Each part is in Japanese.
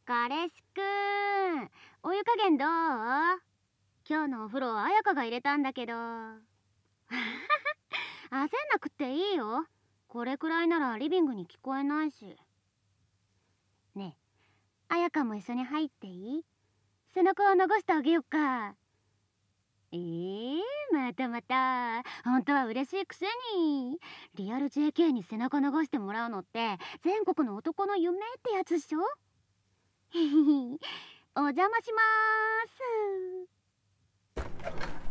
彼氏くん、お湯加減どう？今日のお風呂彩香が入れたんだけど。焦んなくっていいよ。これくらいならリビングに聞こえないし。ねえ、彩香も一緒に入っていい？背中を流してあげよっか。またまた。本当は嬉しいくせに。リアル JK に背中流してもらうのって全国の男の夢ってやつっしょ。お邪魔しまーす。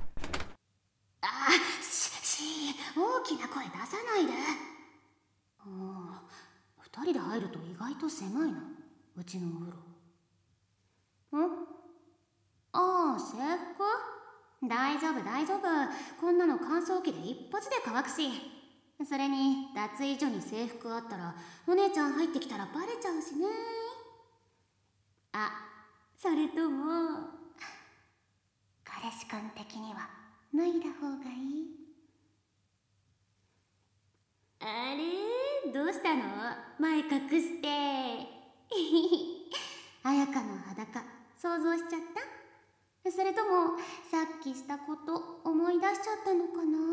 大きな声出さないで。2人で入ると意外と狭いな、うちのお風呂。制服？大丈夫大丈夫、こんなの乾燥機で一発で乾くし。それに脱衣所に制服あったらお姉ちゃん入ってきたらバレちゃうしね。それとも彼氏くん的には脱いだ方がいい？あれ、どうしたの？前隠して彩香の裸想像しちゃった？それともさっきしたこと思い出しちゃったのかな？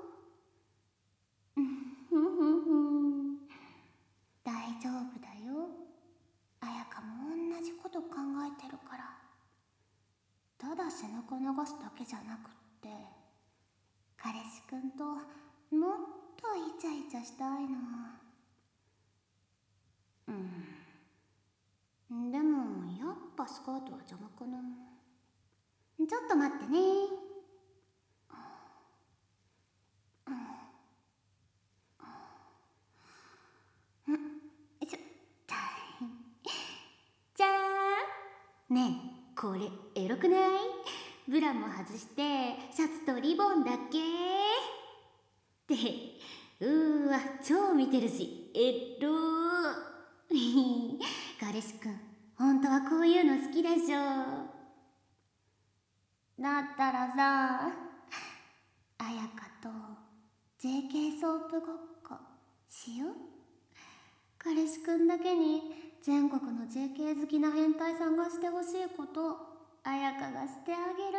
大丈夫だよ、彩香も同じこと考えてるから。ただ背中流すだけじゃなくって、彼氏くんともっとイチャイチャしたいな。でもやっぱスカートは邪魔かな。ちょっと待ってね。じゃーん。ねえ、これエロくない？ブラも外してシャツとリボンだけって、超見てるしエロー。彼氏くん、本当はこういうの好きでしょ。だったらさ、彩香と JK ソープごっこしよう。彼氏くんだけに全国の JK 好きな変態さんがしてほしいこと彩香がしてあげる。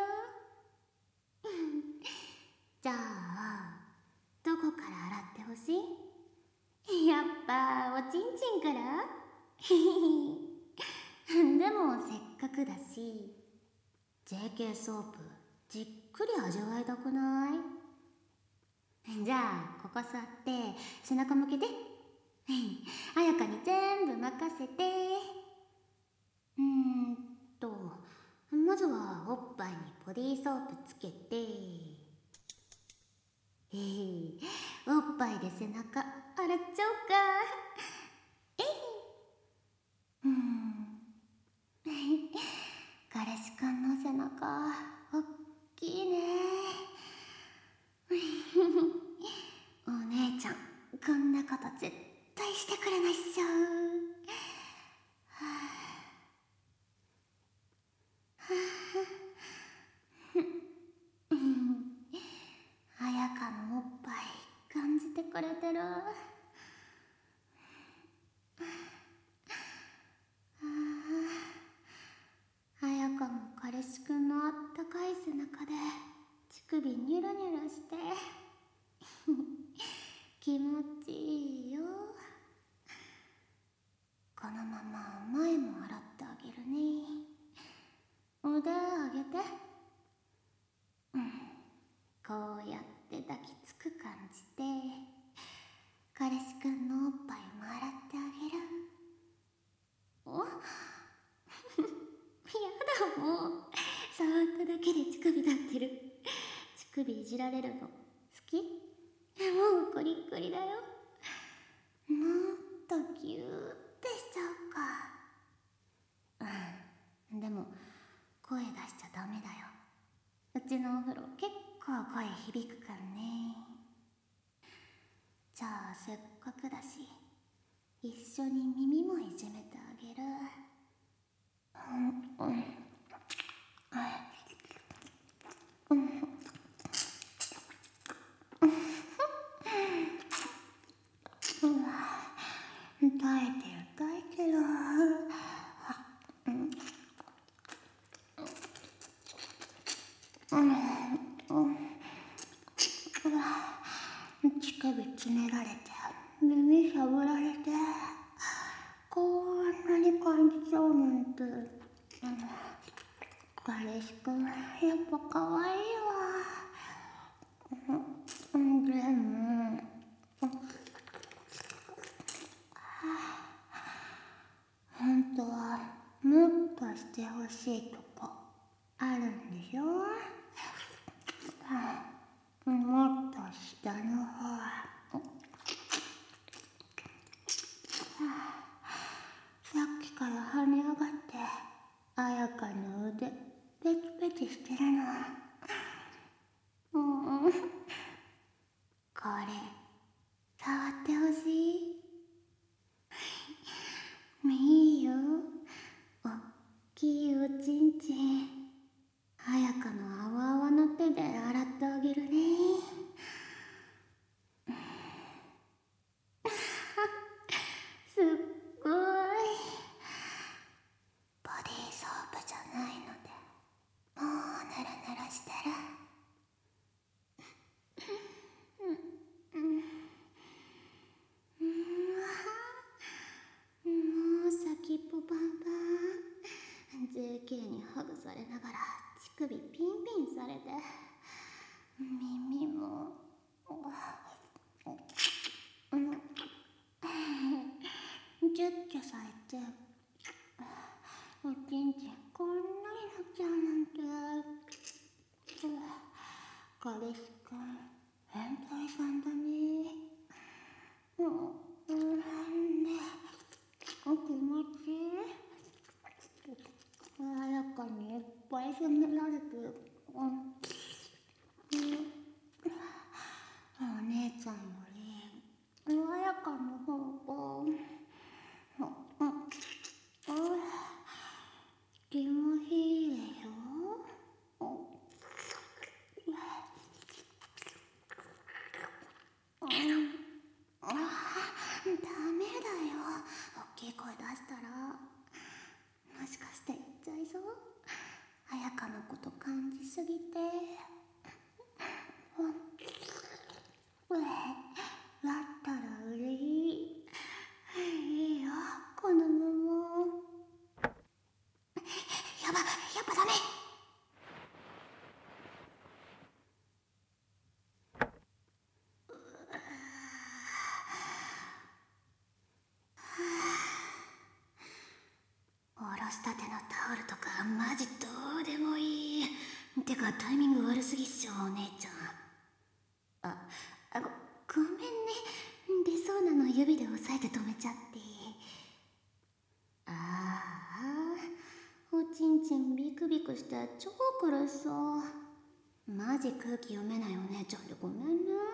じゃあどこから洗ってほしい？やっぱおちんちんから？でもせっかくだし JK ソープじっくり味わいたくない？じゃあここ座って背中向けて。彩香に全部任せて。まずはおっぱいにボディーソープつけて、おっぱいで背中洗っちゃおうか。彼氏くんの背中おっきいね。お姉ちゃんこんなこと絶対してくれないっしょ。彩香のおっぱい感じてくれてる？彩香も彼氏くんのあったかい背中で乳首ニュルニュルして気持ちいいよ。このまま前も洗ってあげるね。腕上げて。こうやって抱きつく感じで彼氏くんのおっぱいも洗ってあげる。やだ、もう触っただけで乳首立ってる。乳首いじられるの好き？もうコリッコリだよ。もっとギューってしちゃおうか。でも声出しちゃダメだよ。うちのお風呂結構声響くからね。じゃあせっかくだし一緒に耳もいじめてあげる。耐えてる。 首つねられて耳しゃぶられて、こんなに感じちゃうなんて。彼氏くんやっぱ可愛いわ。でも本当はもっとしてほしいとこあるんでしょ。もっと下の方。さっきから跳ね上がって綾香の腕ペチペチしてるの。これ触ってほしい。いいよ、おっきいおちんちん。綾香のあわあわの手で洗ってあげるね。すっごい。ボディーソープじゃないのでもうヌルヌルしてる。もう先っぽパンパン。 JK にハグされながら乳首ピンピンされて、耳もキュッキュされて、おちんちんこんなになっちゃうなんて。彼氏くん変態さんだね。気持ちいい。綾香にいっぱい責められてる。お姉ちゃんより綾香の方が気もいいでしょ。ダメだよ、大きい声出したら。もしかして言っちゃいそう。綾香のこと感じすぎて。だったら嬉しい。いいよ、このまま。やっぱダメ。おろしたてのタオルとかマジどうでもいい。てかタイミング悪すぎっしょ、お姉ちゃん。ごめんね、出そうなの指で押さえて止めちゃって。おちんちんビクビクして超苦しそう。マジ空気読めないお姉ちゃんでごめんね。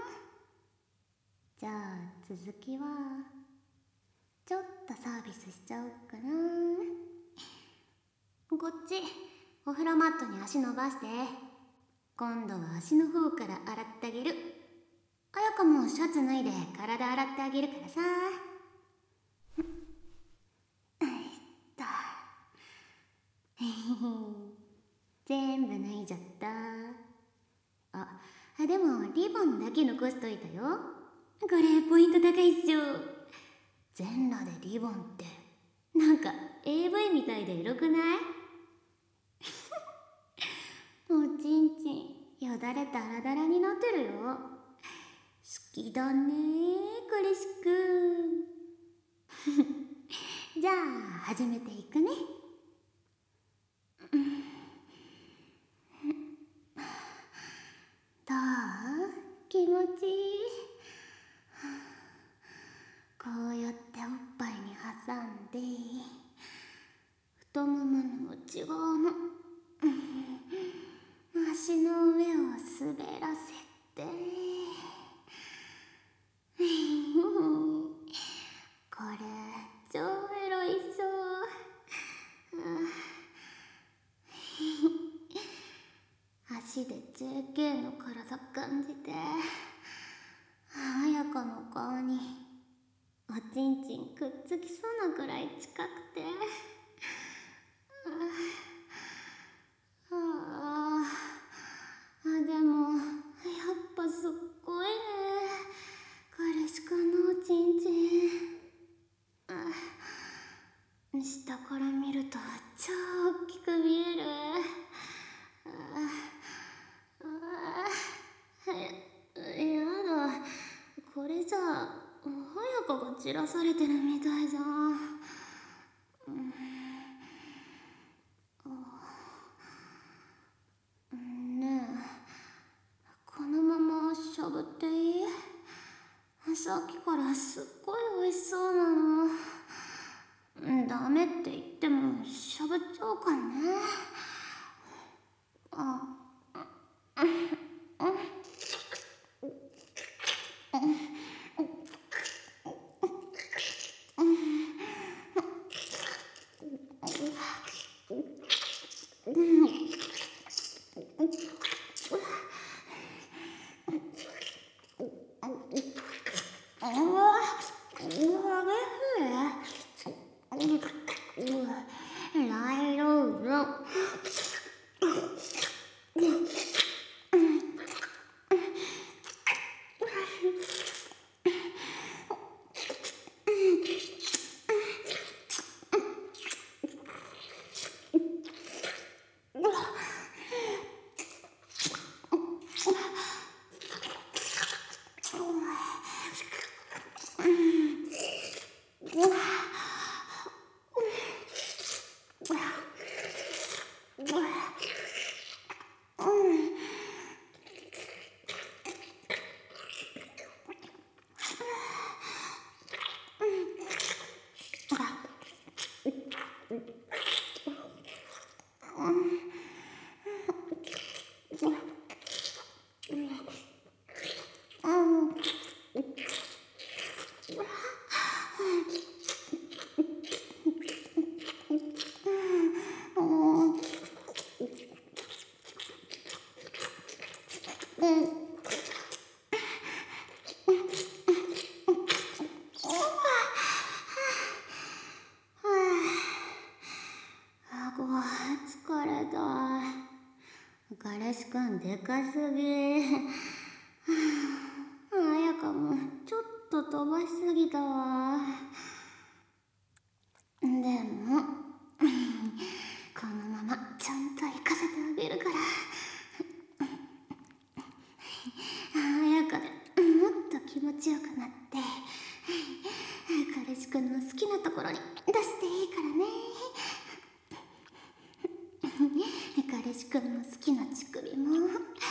じゃあ続きはちょっとサービスしちゃおうかな。こっちお風呂マットに足伸ばして。今度は足の方から洗ってあげる。綾香もシャツ脱いで体洗ってあげるからさ。全部脱いじゃった。でもリボンだけ残しといたよ。これポイント高いっしょ。全裸でリボンってなんか AV みたいでエロくない？おちんちんよだれダラダラになってるよ。好きだね彼氏くん。じゃあ始めていくね。どう？気持ちいい？こうやっておっぱいに挟んで太ももの内側の足の上を滑らせてこれ超エロいっしょ。足で JK の体感じて、綾香の顔におちんちんくっつきそうなくらい近くて、でもやっぱすっごいね。 早香が散らされてるみたいじゃん。ねえ、このまましゃぶっていい？さっきからすっごい美味しそうなの。ダメって言ってもしゃぶっちゃおうかね。疲れた。彼氏くんでかすぎ。彩香もちょっと飛ばしすぎたわ。でもこのままちゃんと行かせてあげるから。彩香でもっと気持ちよくなって彼氏くんの好きなところに出していいからね。彼氏くんの好きな乳首も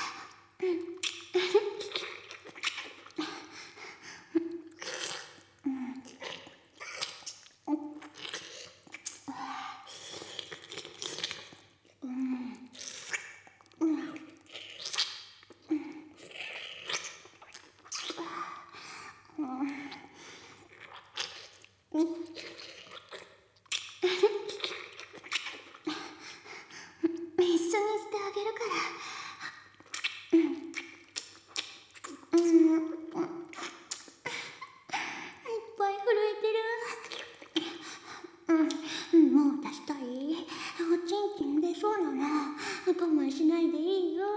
一緒にしてあげるから。もう出したい？おちんちん出そうなの。我慢しないでいいよ。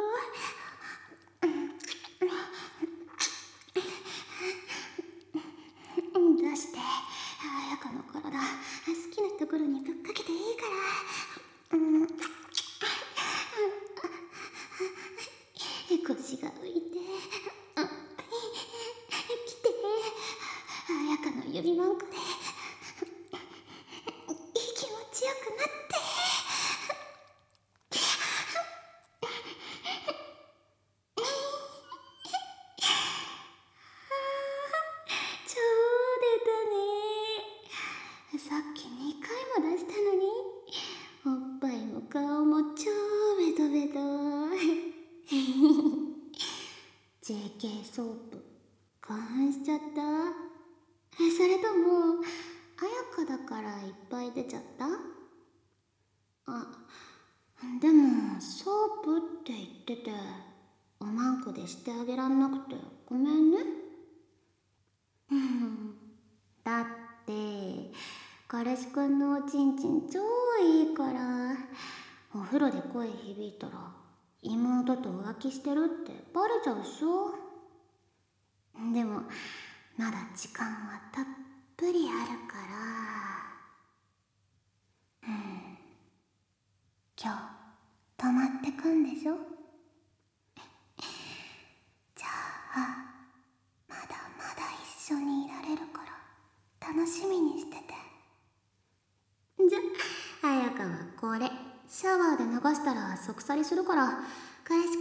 出して、彩香の体好きなところにぶっかけていいから。腰が浮いて、来て、彩香の指文句で気持ちよくなって。超出たね。さっき2回も出したのに、おっぱいも顔も超ベトベト。JK ソープ興奮しちゃった？それとも彩香だからいっぱい出ちゃった？でもソープって言ってておまんこでしてあげらんなくてごめんね。だって彼氏くんのおちんちん超いいから、お風呂で声響いたら妹と浮気してるってバレちゃうっしょ。でもまだ時間はたっぷりあるから、今日泊まってくんでしょ。じゃあまだまだ一楽しみにしてて。じゃ、彩香はこれシャワーで流したら即去りするから返す